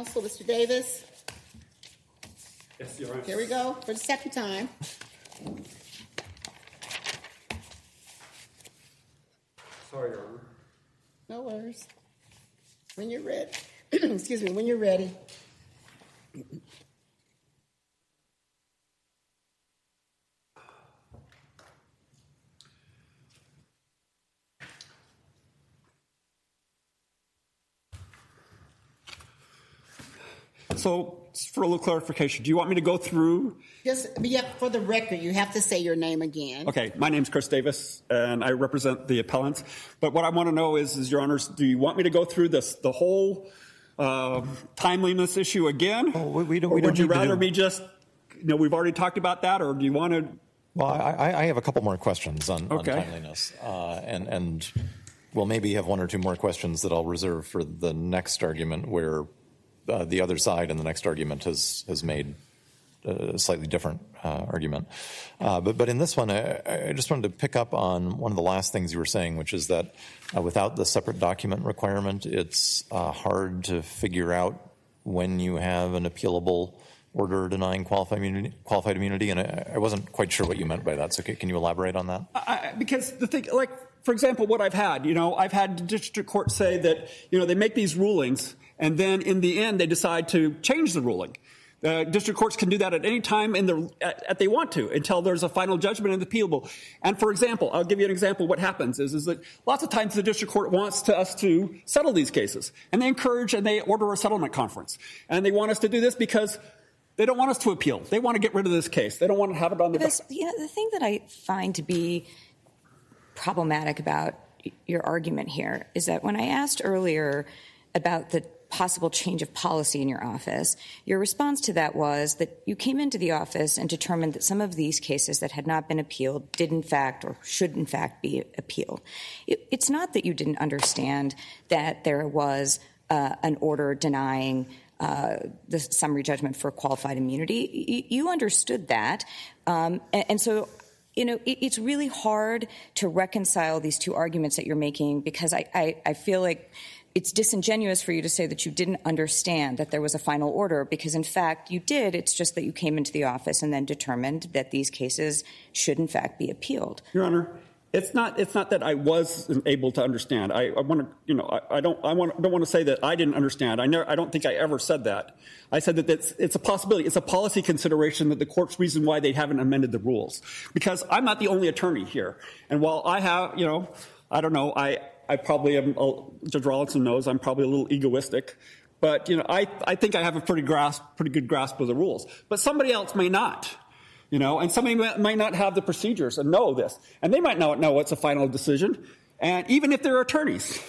counsel, Mr. Davis. Yes, Your Honor. Here we go for the second time. Sorry, Your Honor. No worries. When you're ready. Excuse me, when you're ready. So, for a little clarification, do you want me to go through? For the record, you have to say your name again. Okay, my name's Chris Davis, and I represent the appellants. But what I want to know is, Your Honors, do you want me to go through the whole timeliness issue again? Oh, we don't. Or We don't would you need to rather do- me just, we've already talked about that, or do you want to? Well, I have a couple more questions on Okay. timeliness, and we'll maybe have one or two more questions that I'll reserve for the next argument, where the other side in the next argument has made a slightly different argument. But in this one, I just wanted to pick up on one of the last things you were saying, which is that without the separate document requirement, it's hard to figure out when you have an appealable order denying qualified immunity, and I wasn't quite sure what you meant by that. So can you elaborate on that? Because the thing, for example, what I've had the district court say that, they make these rulings, and then in the end they decide to change the ruling. District courts can do that at any time they want to, until there's a final judgment and appealable. And for example, I'll give you an example. What happens is that lots of times the district court wants us to settle these cases, and they encourage and they order a settlement conference. And they want us to do this because they don't want us to appeal. They want to get rid of this case. They don't want to have it on the docket. The thing that I find to be problematic about your argument here is that when I asked earlier about the possible change of policy in your office, your response to that was that you came into the office and determined that some of these cases that had not been appealed did in fact or should in fact be appealed. It's not that you didn't understand that there was an order denying the summary judgment for qualified immunity. You understood that. And so, it's really hard to reconcile these two arguments that you're making, because I feel like it's disingenuous for you to say that you didn't understand that there was a final order, because in fact you did. It's just that you came into the office and then determined that these cases should in fact be appealed. Your Honor, it's not that I wasn't able to understand. I want to, I don't want to say that I didn't understand. I don't think I ever said that. I said that it's a possibility. It's a policy consideration that the court's reason why they haven't amended the rules, because I'm not the only attorney here. And while I have, I don't know, I probably am, Judge Rawlinson knows I'm probably a little egoistic, but, I think I have a pretty good grasp of the rules. But somebody else may not, and somebody might not have the procedures and know this. And they might not know it's a final decision, and even if they're attorneys.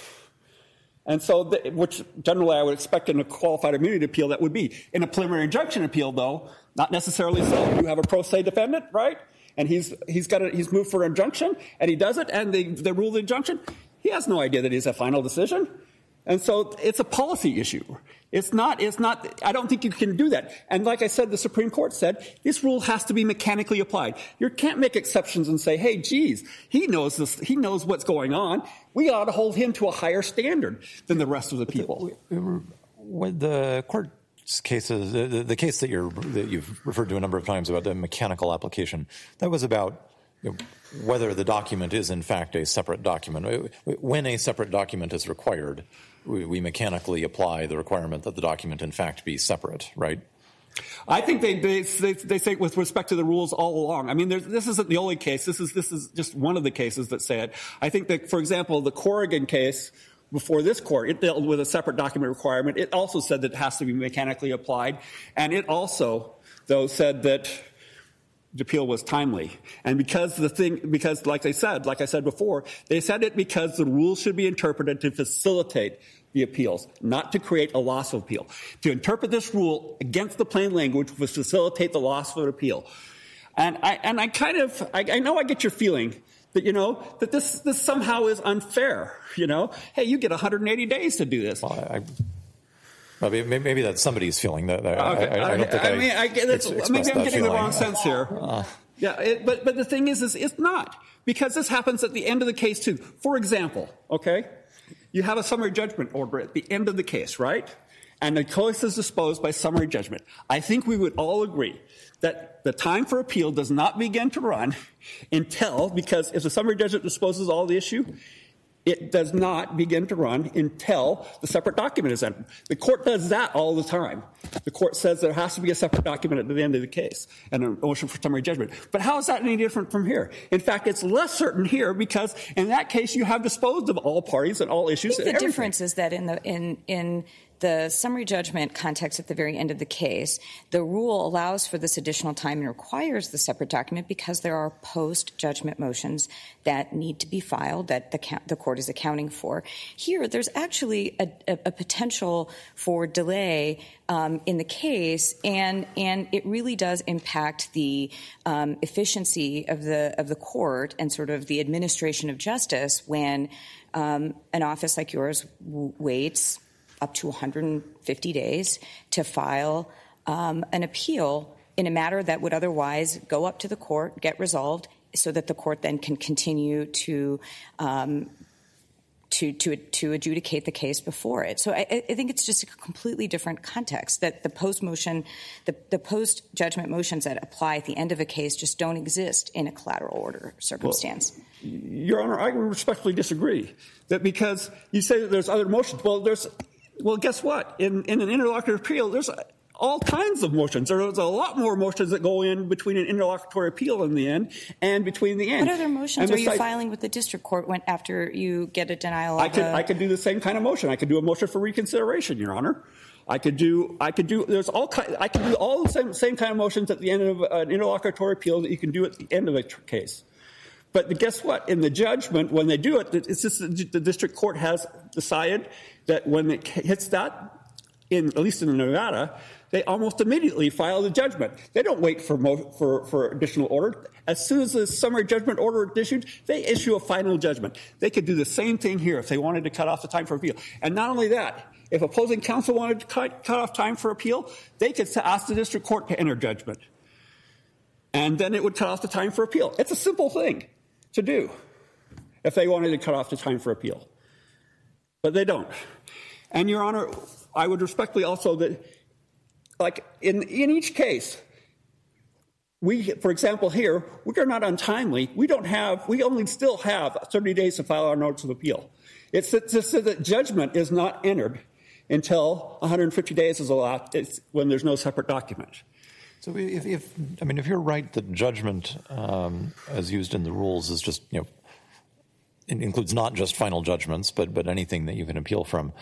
And so, which generally I would expect in a qualified immunity appeal that would be. In a preliminary injunction appeal, though, not necessarily so. You have a pro se defendant, right? And he's moved for injunction, and he does it, and they rule the injunction. He has no idea that it's a final decision. And so it's a policy issue. It's not, I don't think you can do that. And like I said, the Supreme Court said, this rule has to be mechanically applied. You can't make exceptions and say, hey, geez, he knows this, he knows what's going on. We ought to hold him to a higher standard than the rest of the people. The court's cases, the case that you've referred to a number of times about the mechanical application, that was about whether the document is in fact a separate document. When a separate document is required, we mechanically apply the requirement that the document in fact be separate, right? I think they say with respect to the rules all along. I mean, this isn't the only case. This is just one of the cases that say it. I think that, for example, the Corrigan case before this court, it dealt with a separate document requirement. It also said that it has to be mechanically applied. And it also, though, said that the appeal was timely. And because like I said before, they said it because the rules should be interpreted to facilitate the appeals, not to create a loss of appeal. To interpret this rule against the plain language would facilitate the loss of an appeal. And I know I get your feeling that, that this somehow is unfair, Hey, you get 180 days to do this. Well, maybe that's somebody's feeling. That okay. I don't think maybe I'm getting the wrong sense here. But the thing is it's not, because this happens at the end of the case too. For example, okay, you have a summary judgment order at the end of the case, right? and the case is disposed by summary judgment, I think we would all agree that the time for appeal does not begin to run until, because if the summary judgment disposes all the issue, it does not begin to run until the separate document is entered. The court does that all the time. The court says there has to be a separate document at the end of the case and a motion for summary judgment. But how is that any different from here? In fact, it's less certain here because in that case you have disposed of all parties and all issues. I think the difference is that in the summary judgment context at the very end of the case, the rule allows for this additional time and requires the separate document because there are post-judgment motions that need to be filed that the court is accounting for. Here, there's actually a potential for delay in the case, and it really does impact the efficiency of the court and sort of the administration of justice when an office like yours waits up to 150 days to file an appeal in a matter that would otherwise go up to the court, get resolved, so that the court then can continue to adjudicate the case before it. So I think it's just a completely different context, that the post-judgment motions that apply at the end of a case just don't exist in a collateral order circumstance. Well, Your Honor, I respectfully disagree. That because you say that there's other motions, well, guess what? In an interlocutory appeal, there's all kinds of motions. There's a lot more motions that go in between an interlocutory appeal in the end and between the end. What other motions are you filing with the district court after you get a denial of I could do the same kind of motion. I could do a motion for reconsideration, Your Honor. I could do all the same kind of motions at the end of an interlocutory appeal that you can do at the end of a case. But guess what? In the judgment, when they do it, it's just the district court has decided that when it hits that, at least in Nevada, they almost immediately file the judgment. They don't wait for additional order. As soon as the summary judgment order is issued, they issue a final judgment. They could do the same thing here if they wanted to cut off the time for appeal. And not only that, if opposing counsel wanted to cut off time for appeal, they could ask the district court to enter judgment. And then it would cut off the time for appeal. It's a simple thing to do if they wanted to cut off the time for appeal. But they don't. And, Your Honor, I would respectfully also that, like, in each case, for example, here, we are not untimely. We only still have 30 days to file our notice of appeal. It's just that judgment is not entered until 150 days is allowed when there's no separate document. So if you're right that judgment, as used in the rules, is just, it includes not just final judgments, but anything that you can appeal from.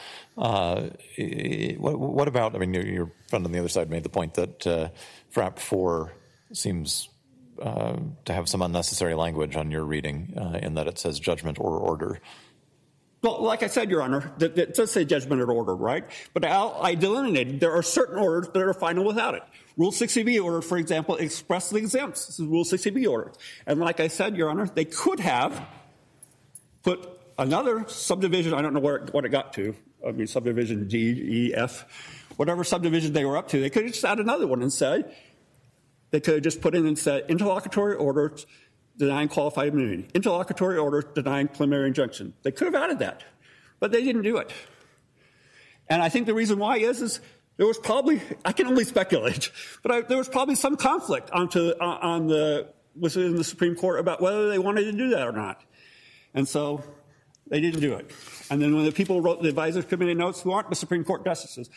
What about, your friend on the other side made the point that FRAP 4 seems to have some unnecessary language on your reading in that it says judgment or order. Well, like I said, Your Honor, it does say judgment or order, right? But I delineated there are certain orders that are final without it. Rule 60B order, for example, expressly exempts. This is Rule 60B order. And like I said, Your Honor, they could have put another subdivision, I don't know what it got to, subdivision D, E, F, whatever subdivision they were up to, they could have just added another one and said, they could have just put in and said, interlocutory order denying qualified immunity, interlocutory order denying preliminary injunction. They could have added that, but they didn't do it. And I think the reason why is there was probably, I can only speculate, but there was probably some conflict within the Supreme Court about whether they wanted to do that or not. And so they didn't do it. And then when the people wrote the advisory committee notes who aren't the Supreme Court justices,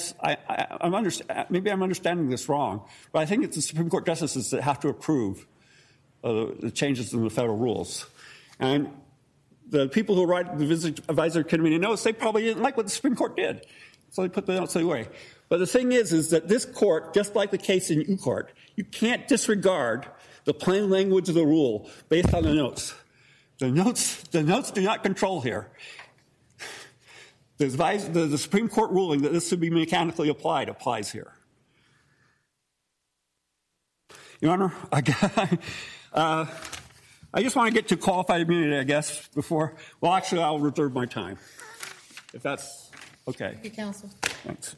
maybe I'm understanding this wrong, but I think it's the Supreme Court justices that have to approve the changes in the federal rules. And the people who write the advisory committee notes, they probably didn't like what the Supreme Court did. So they put the notes away. But the thing is that this court, just like the case in U-Court, you can't disregard the plain language of the rule based on the notes. The notes do not control here. The Supreme Court ruling that this should be mechanically applied applies here. Your Honor, I just want to get to qualified immunity, I guess, actually, I'll reserve my time, if that's okay. Thank you, counsel. Thanks.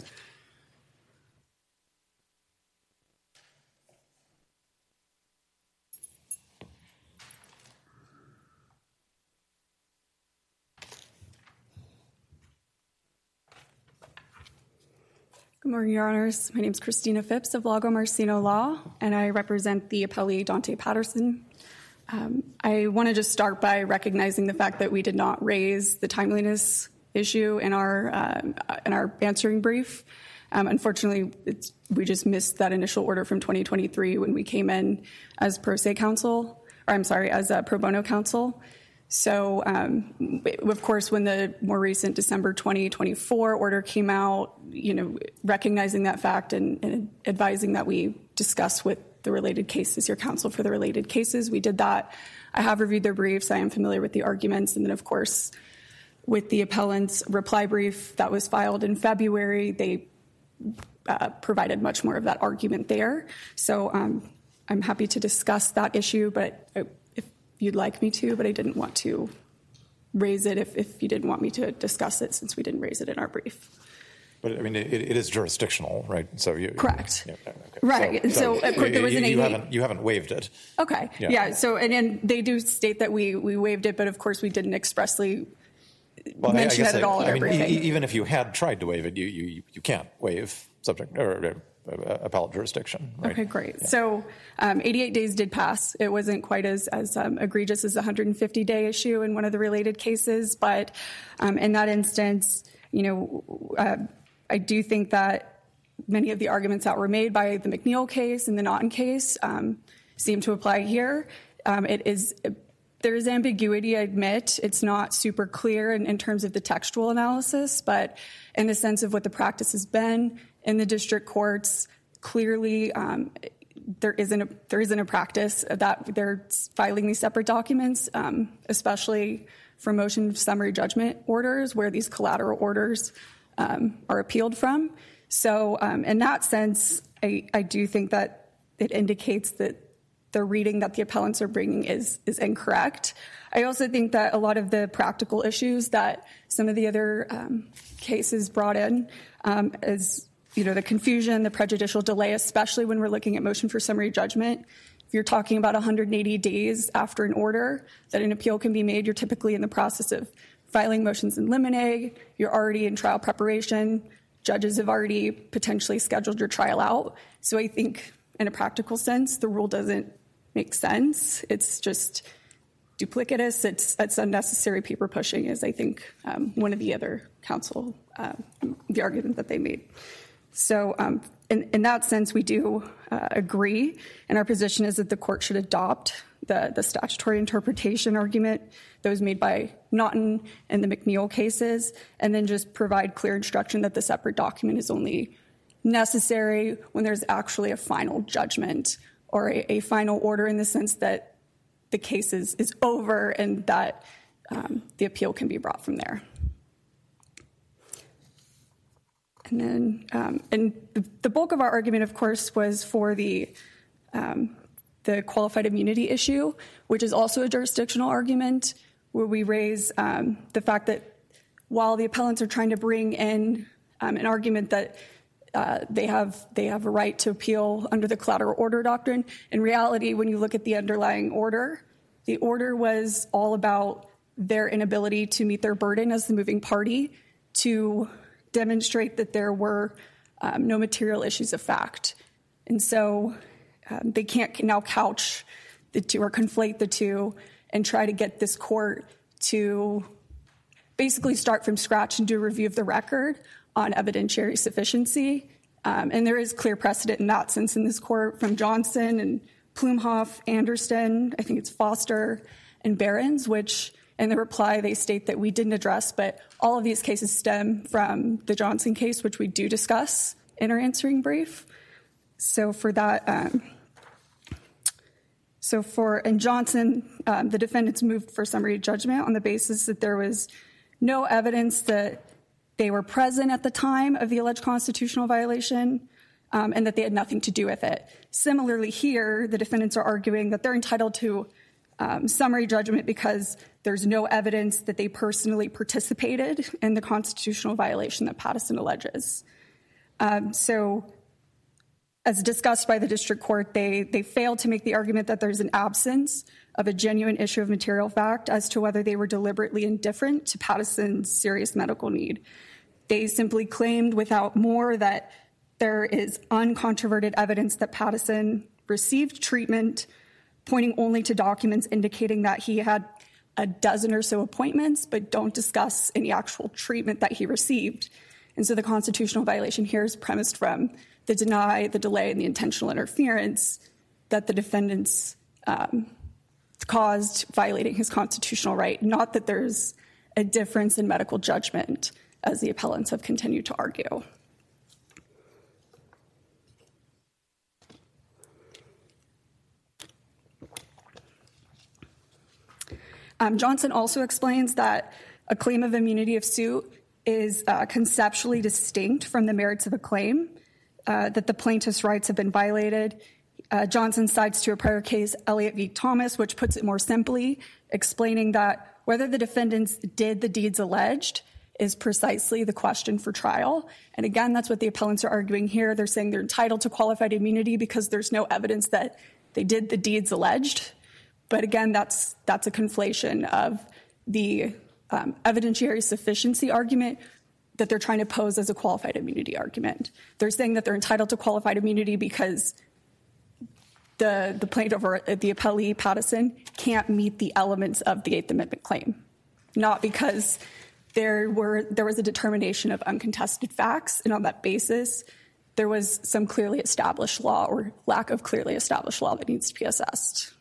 Good morning, Your Honors. My name is Christina Phipps of Lago Marcino Law, and I represent the appellee Dante Patterson. I want to just start by recognizing the fact that we did not raise the timeliness issue in our answering brief. Unfortunately, we just missed that initial order from 2023 when we came in as pro bono counsel. So, of course, when the more recent December 2024 order came out, recognizing that fact and advising that we discuss with the related cases, your counsel for the related cases, we did that. I have reviewed their briefs. I am familiar with the arguments. And then, of course, with the appellant's reply brief that was filed in February, they provided much more of that argument there. So I'm happy to discuss that issue, but if you'd like me to, but I didn't want to raise it if you didn't want me to discuss it since we didn't raise it in our brief. But I mean, it is jurisdictional, right? So correct. Yeah, okay. Right. So of course, there was an you haven't waived it. Okay. Yeah. So and they do state that we waived it, but of course we didn't expressly mention it at all in our briefing. Even if you had tried to waive it, you can't waive subject or appellate jurisdiction. Right? Okay, great. Yeah. So 88 days did pass. It wasn't quite as egregious as the 150-day issue in one of the related cases, but in that instance, I do think that many of the arguments that were made by the McNeil case and the Naughton case seem to apply here. There is ambiguity, I admit. It's not super clear in terms of the textual analysis, but in the sense of what the practice has been in the district courts, clearly there isn't a practice that they're filing these separate documents, especially for motion summary judgment orders where these collateral orders are appealed from. So in that sense, I do think that it indicates that the reading that the appellants are bringing is incorrect. I also think that a lot of the practical issues that some of the other cases brought in, as the confusion, the prejudicial delay, especially when we're looking at motion for summary judgment. If you're talking about 180 days after an order that an appeal can be made, you're typically in the process of filing motions in limine. You're already in trial preparation. Judges have already potentially scheduled your trial out. So I think in a practical sense, the rule doesn't make sense. It's just duplicitous. It's unnecessary paper pushing is, I think, one of the other counsel, the argument that they made. So in that sense, we do agree, and our position is that the court should adopt the statutory interpretation argument that was made by Naughton and the McNeil cases, and then just provide clear instruction that the separate document is only necessary when there's actually a final judgment or a final order in the sense that the case is over and that the appeal can be brought from there. And then, and the bulk of our argument, of course, was for the qualified immunity issue, which is also a jurisdictional argument, where we raise the fact that while the appellants are trying to bring in an argument that they have a right to appeal under the collateral order doctrine, in reality, when you look at the underlying order, the order was all about their inability to meet their burden as the moving party to demonstrate that there were no material issues of fact. And so they can't now couch the two or conflate the two and try to get this court to basically start from scratch and do a review of the record on evidentiary sufficiency. And there is clear precedent in that sense in this court from Johnson and Plumhoff, Anderson, I think it's Foster, and Behrens, which in the reply they state that we didn't address, but all of these cases stem from the Johnson case, which we do discuss in our answering brief. So for that, in Johnson, the defendants moved for summary judgment on the basis that there was no evidence that they were present at the time of the alleged constitutional violation, and that they had nothing to do with it. Similarly here, the defendants are arguing that they're entitled to summary judgment because there's no evidence that they personally participated in the constitutional violation that Patterson alleges. So as discussed by the district court, they failed to make the argument that there's an absence of a genuine issue of material fact as to whether they were deliberately indifferent to Patterson's serious medical need. They simply claimed without more that there is uncontroverted evidence that Pattison received treatment, pointing only to documents indicating that he had a dozen or so appointments, but don't discuss any actual treatment that he received. And so the constitutional violation here is premised from the deny, the delay, and the intentional interference that the defendants caused, violating his constitutional right, not that there's a difference in medical judgment, as the appellants have continued to argue. Johnson also explains that a claim of immunity of suit is conceptually distinct from the merits of a claim, that the plaintiff's rights have been violated. Johnson cites to a prior case, Elliott v. Thomas, which puts it more simply, explaining that whether the defendants did the deeds alleged is precisely the question for trial. And again, that's what the appellants are arguing here. They're saying they're entitled to qualified immunity because there's no evidence that they did the deeds alleged. But again, that's a conflation of the evidentiary sufficiency argument that they're trying to pose as a qualified immunity argument. They're saying that they're entitled to qualified immunity because the plaintiff or the appellee, Pattison, can't meet the elements of the Eighth Amendment claim, not because there was a determination of uncontested facts, and on that basis, there was some clearly established law or lack of clearly established law that needs to be assessed.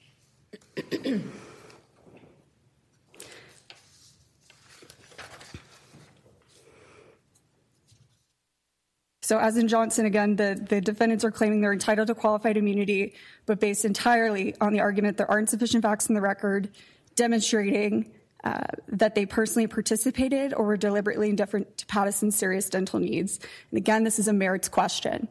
So as in Johnson, again, the defendants are claiming they're entitled to qualified immunity, but based entirely on the argument there aren't sufficient facts in the record demonstrating that they personally participated or were deliberately indifferent to Pattison's serious dental needs. And again, this is a merits question.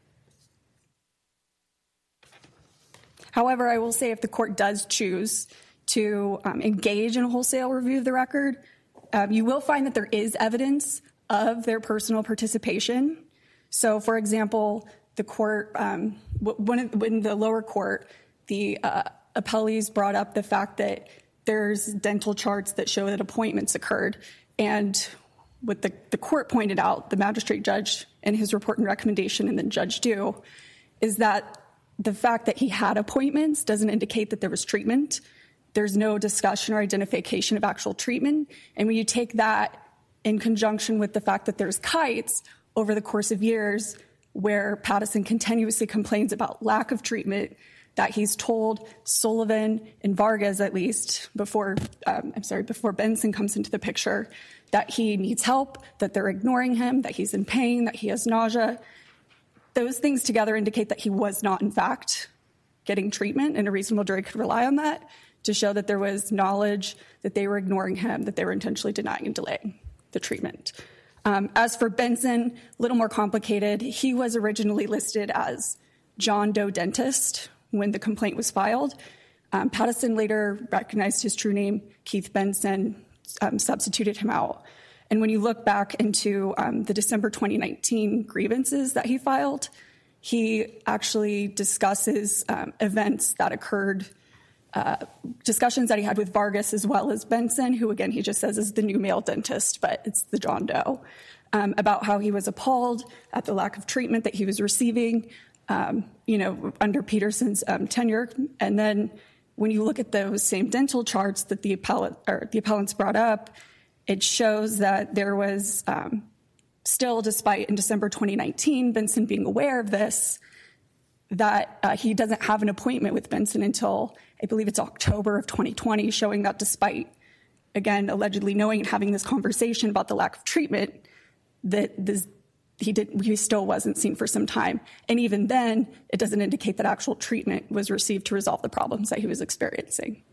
However, I will say if the court does choose to engage in a wholesale review of the record, you will find that there is evidence of their personal participation. So, for example, the court, when the lower court, the appellees brought up the fact that there's dental charts that show that appointments occurred. And what the court pointed out, the magistrate judge in his report and recommendation, and then Judge Due, is that the fact that he had appointments doesn't indicate that there was treatment. There's no discussion or identification of actual treatment. And when you take that in conjunction with the fact that there's kites over the course of years where Pattison continuously complains about lack of treatment, that he's told Sullivan and Vargas, at least, before Benson comes into the picture, that he needs help, that they're ignoring him, that he's in pain, that he has nausea. Those things together indicate that he was not, in fact, getting treatment, and a reasonable jury could rely on that to show that there was knowledge that they were ignoring him, that they were intentionally denying and delaying the treatment. As for Benson, a little more complicated. He was originally listed as John Doe Dentist when the complaint was filed. Pattison later recognized his true name, Keith Benson, substituted him out. And when you look back into the December 2019 grievances that he filed, he actually discusses events that occurred, discussions that he had with Vargas as well as Benson, who, again, he just says is the new male dentist, but it's the John Doe, about how he was appalled at the lack of treatment that he was receiving, under Peterson's tenure. And then when you look at those same dental charts that the appellants brought up, it shows that there was still, despite in December 2019, Benson being aware of this, that he doesn't have an appointment with Benson until, I believe it's October of 2020, showing that despite, again, allegedly knowing and having this conversation about the lack of treatment, that he still wasn't seen for some time. And even then, it doesn't indicate that actual treatment was received to resolve the problems that he was experiencing.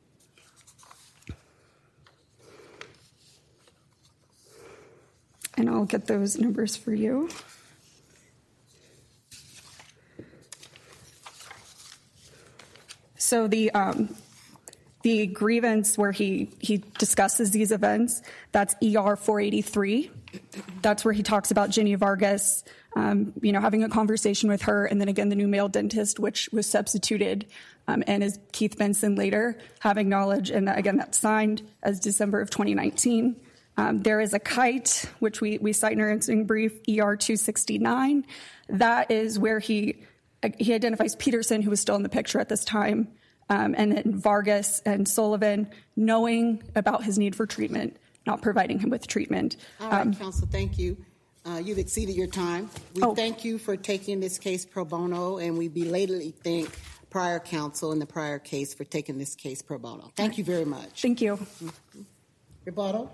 And I'll get those numbers for you. So the grievance where he discusses these events, that's ER 483. That's where he talks about Jenny Vargas, having a conversation with her, and then again the new male dentist, which was substituted, and is Keith Benson later, having knowledge, and again that's signed as December of 2019. There is a kite, which we cite in our answering brief, ER 269. That is where he identifies Peterson, who was still in the picture at this time, and then Vargas and Sullivan, knowing about his need for treatment, not providing him with treatment. All right, counsel, thank you. You've exceeded your time. We thank you for taking this case pro bono, and we belatedly thank prior counsel in the prior case for taking this case pro bono. Thank you very much. Thank you. Rebuttal.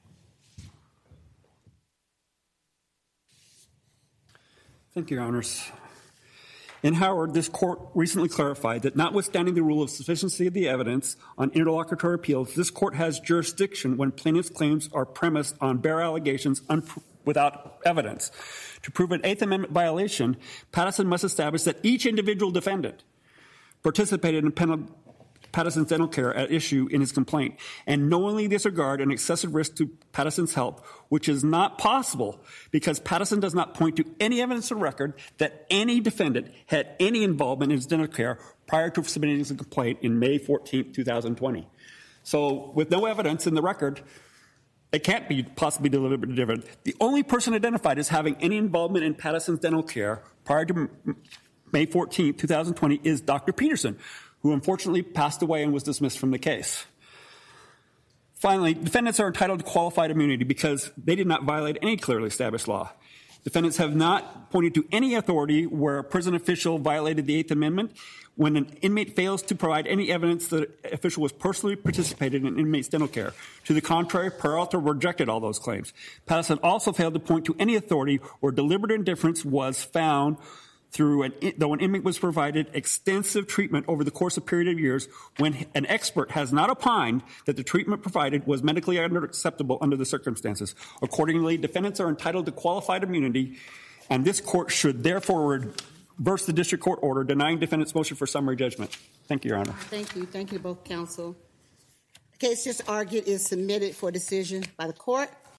Thank you, Your Honors. In Howard, this court recently clarified that notwithstanding the rule of sufficiency of the evidence on interlocutory appeals, this court has jurisdiction when plaintiff's claims are premised on bare allegations without evidence. To prove an Eighth Amendment violation, Pattison must establish that each individual defendant participated in Pattison's dental care at issue in his complaint and knowingly disregard an excessive risk to Pattison's health, which is not possible because Pattison does not point to any evidence of record that any defendant had any involvement in his dental care prior to submitting his complaint in May 14, 2020. So with no evidence in the record, it can't be possibly deliberately different. The only person identified as having any involvement in Pattison's dental care prior to May 14, 2020 is Dr. Peterson, who unfortunately passed away and was dismissed from the case. Finally, defendants are entitled to qualified immunity because they did not violate any clearly established law. Defendants have not pointed to any authority where a prison official violated the Eighth Amendment when an inmate fails to provide any evidence that an official was personally participated in an inmate's dental care. To the contrary, Peralta rejected all those claims. Pattison also failed to point to any authority where deliberate indifference was found though an inmate was provided extensive treatment over the course of a period of years when an expert has not opined that the treatment provided was medically unacceptable under the circumstances. Accordingly, defendants are entitled to qualified immunity, and this court should therefore reverse the district court order denying defendants' motion for summary judgment. Thank you, Your Honor. Thank you. Thank you to both counsel. The case just argued is submitted for decision by the court.